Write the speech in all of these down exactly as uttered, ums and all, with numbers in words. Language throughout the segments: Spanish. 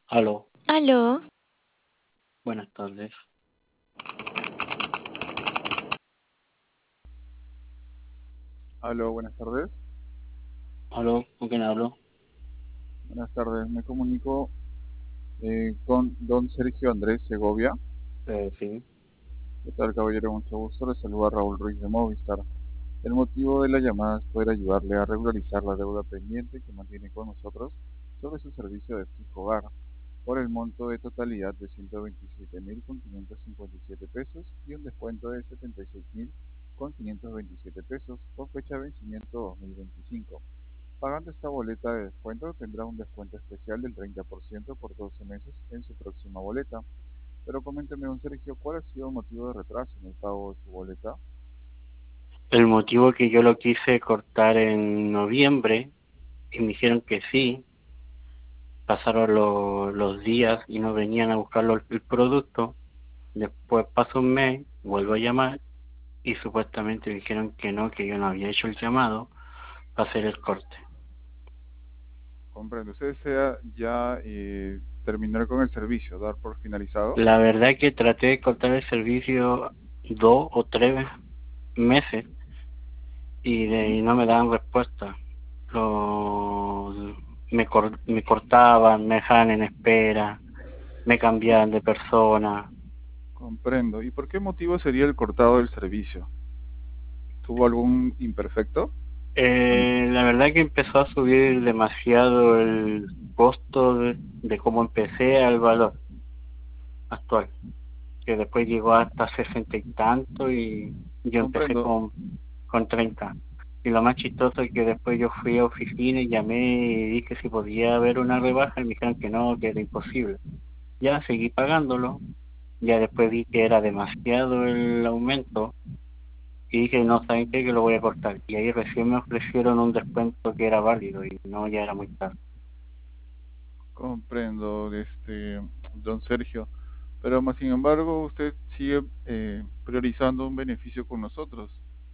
Aló, Aló, buenas tardes. Aló, buenas tardes. Aló, ¿con quién hablo? Buenas tardes. Me comunico eh, con don Sergio Andrés Segovia. Eh, sí. ¿Qué tal, caballero? Mucho gusto. Le saluda Raúl Ruiz de Movistar. El motivo de la llamada es poder ayudarle a regularizar la deuda pendiente que mantiene con nosotros sobre su servicio de fijo hogar por el monto de totalidad de ciento veintisiete mil con quinientos cincuenta y siete pesos y un descuento de setenta y seis mil con quinientos veintisiete pesos con fecha de vencimiento dos mil veinticinco. Pagando esta boleta de descuento tendrá un descuento especial del treinta por ciento por doce meses en su próxima boleta. Pero coménteme, don Sergio, ¿cuál ha sido el motivo de retraso en el pago de su boleta? El motivo que yo lo quise cortar en noviembre y me dijeron que sí, pasaron lo- los días y no venían a buscarlo el producto. Después pasó un mes, vuelvo a llamar y supuestamente dijeron que no, que yo no había hecho el llamado para hacer el corte. Comprendo. ¿Usted desea ya eh, terminar con el servicio, dar por finalizado? La verdad que traté de cortar el servicio dos o tres meses y, de, Ujú. y no me daban respuesta. Lo, me, cor, me cortaban, me dejaban en espera, me Co- cambiaban de persona. comprendo. ¿Y por qué motivo sería el cortado del servicio? ¿Tuvo algún imperfecto? An- Eh, la verdad que empezó a subir demasiado el costo de, de cómo empecé al valor actual, que después llegó hasta sesenta y tanto y yo empecé comprendo. con, con treinta. Y lo más chistoso es que después yo fui a oficina y llamé y dije si podía haber una rebaja y me dijeron que no, que era imposible. Ya seguí pagándolo, ya después vi que era demasiado el aumento y dije, no, ¿saben qué? Que lo voy a cortar. Y ahí recién me ofrecieron un descuento que era válido y no, ya era muy caro. Comprendo, este, don Sergio. Pero más sin embargo, usted sigue eh, priorizando un beneficio con nosotros,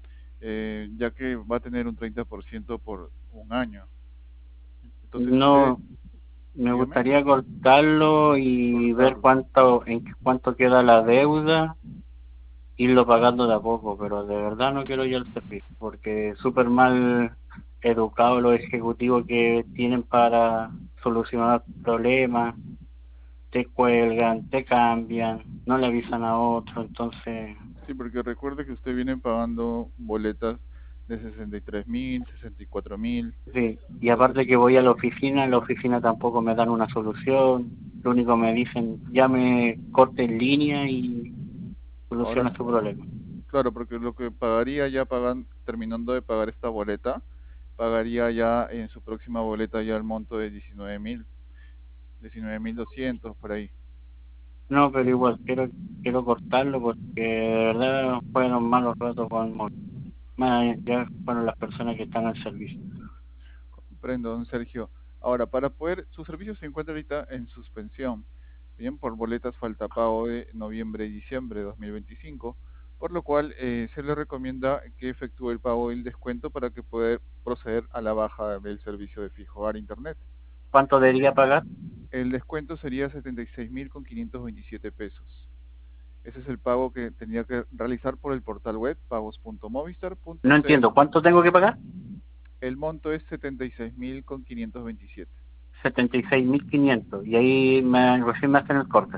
eh, ya que va a tener un treinta por ciento por un año. Entonces usted, No, me dígame, gustaría cortarlo y ver cortarlo. cuánto, en qué- cuánto queda la deuda, irlo pagando de a poco, pero de verdad no quiero ya el servicio, porque súper mal educados los ejecutivos que tienen para solucionar problemas, te cuelgan, te cambian, no le Sí, avisan a otro, entonces, sí, porque recuerde que usted viene pagando boletas de sesenta y tres mil, sesenta y cuatro mil. sí. Y Entonces, aparte que voy a la oficina, en la oficina tampoco me dan una solución, lo único me dicen, llame, corte en línea y ahora, soluciona su problema. claro, porque lo que pagaría ya pagan, terminando de pagar esta boleta, pagaría ya en su próxima boleta ya el monto de diecinueve mil, diecinueve mil doscientos por ahí. No, pero igual, quiero quiero cortarlo porque de verdad fueron malos ratos con Movistar. Más ya fueron las personas que están al servicio. Comprendo, don Sergio. Ahora, para poder, su servicio se encuentra ahorita en suspensión, bien, por boletas falta pago de noviembre y diciembre de dos mil veinticinco, por lo cual eh, se le recomienda que efectúe el pago del descuento para que pueda proceder a la baja del servicio de fijo hogar internet. ¿Cuánto debería pagar? El descuento sería setenta y seis mil con quinientos veintisiete pesos. Ese es el pago que tenía que realizar por el portal web pagos punto movistar punto No cl. entiendo, ¿cuánto tengo que pagar? El monto es setenta y seis mil con quinientos veintisiete. setenta y seis mil quinientos y ahí me, recién me hacen el corte.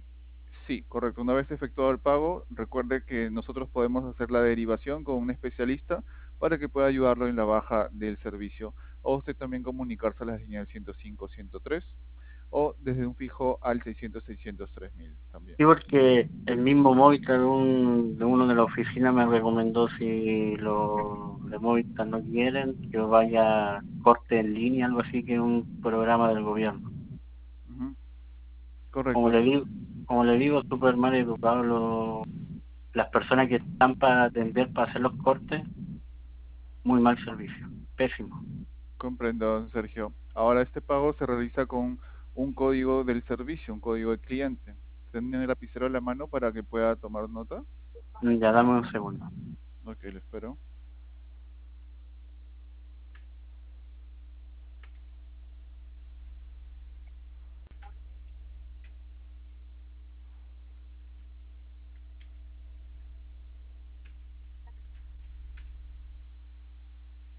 Sí, correcto. Una vez efectuado el pago, recuerde que nosotros podemos hacer la derivación con un especialista para que pueda ayudarlo en la baja del servicio. O usted también comunicarse a la señal ciento cinco, ciento tres o desde un fijo al seiscientos, seiscientos tres mil también. Sí, porque el mismo Movistar de, un, de uno de la oficina me recomendó si los de Movistar no quieren, que vaya a corte en línea, algo así que es un programa del gobierno. Ujú. Como Correcto. le digo, como le digo, súper mal educados los, las personas que están para atender, para hacer los cortes, muy mal servicio, pésimo. Comprendo, don Sergio. Ahora este pago se realiza con un código del servicio, un código de cliente. ¿Tiene el lapicero a la mano para que pueda tomar nota? Ya dame un segundo. Ok, le espero.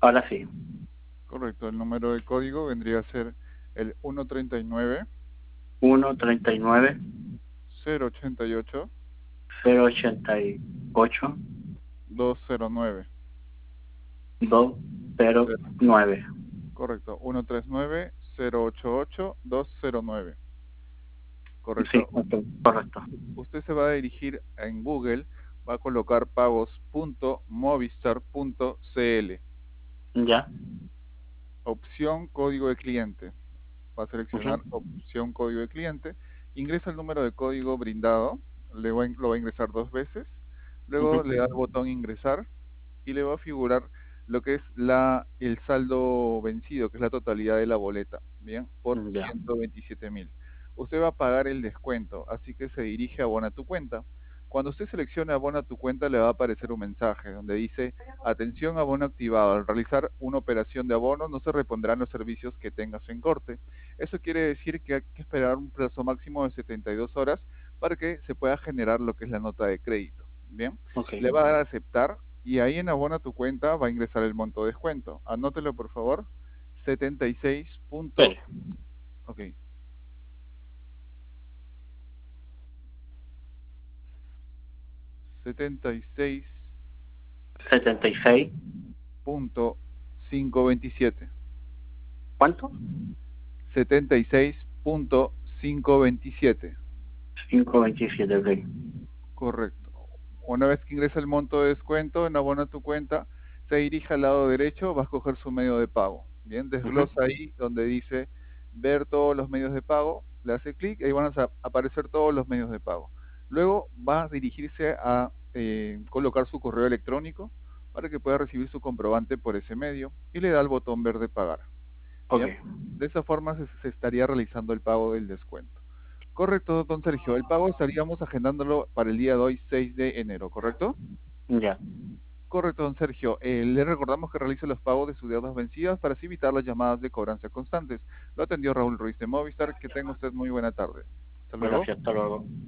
Ahora sí. Correcto, el número de código vendría a ser el uno treinta y nueve, Uno treinta y nueve cero ochenta y ocho, cero ochenta y ocho dos cero nueve. dos cero nueve. Correcto, uno tres nueve, cero ocho ocho, dos cero nueve. Sí, Correcto. ok, correcto. Usted se va a dirigir en Google, va a colocar pagos punto movistar punto c l, Ya. opción código de cliente. Va a Ujú, seleccionar opción código de cliente, ingresa el número de código brindado, le va a in- lo va a ingresar dos veces, luego ujú. le da el botón ingresar y le va a figurar lo que es la, el saldo vencido, que es la totalidad de la boleta, bien, por Ya. ciento veintisiete mil. Usted va a pagar el descuento, así que se dirige a Abona tu cuenta. Cuando usted seleccione Abona tu cuenta, le va a aparecer un mensaje donde dice: atención, abono activado. Al realizar una operación de abono, no se repondrán los servicios que tengas en corte. Eso quiere decir que hay que esperar un plazo máximo de setenta y dos horas para que se pueda generar lo que es la nota de crédito. Bien, Ok. le va a dar a aceptar y ahí en Abona tu cuenta va a ingresar el monto de descuento. Anótelo por favor. setenta y seis punto, Espere. ok, setenta y seis setenta y seis. punto quinientos veintisiete. ¿Cuánto? setenta y seis punto quinientos veintisiete. Quinientos veintisiete, ok. Correcto. Una vez que ingresa el monto de descuento en Abona tu cuenta, se dirige al lado derecho, va a escoger su medio de pago. Bien, Ujú, desglosa ahí donde dice ver todos los medios de pago, le hace clic y ahí van a aparecer todos los medios de pago. Luego va a dirigirse a eh, colocar su correo electrónico para que pueda recibir su comprobante por ese medio y le da el botón verde pagar. ok. Bien, de esa forma se, se estaría realizando el pago del descuento. Correcto, don Sergio. El pago estaríamos agendándolo para el día de hoy, seis de enero, ¿correcto? Ya. Correcto, don Sergio. Eh, le recordamos que realice los pagos de sus deudas vencidas para así evitar las llamadas de cobranza constantes. Lo atendió Raúl Ruiz de Movistar. Que tenga usted muy buena tarde. Hasta luego. Gracias, hasta luego.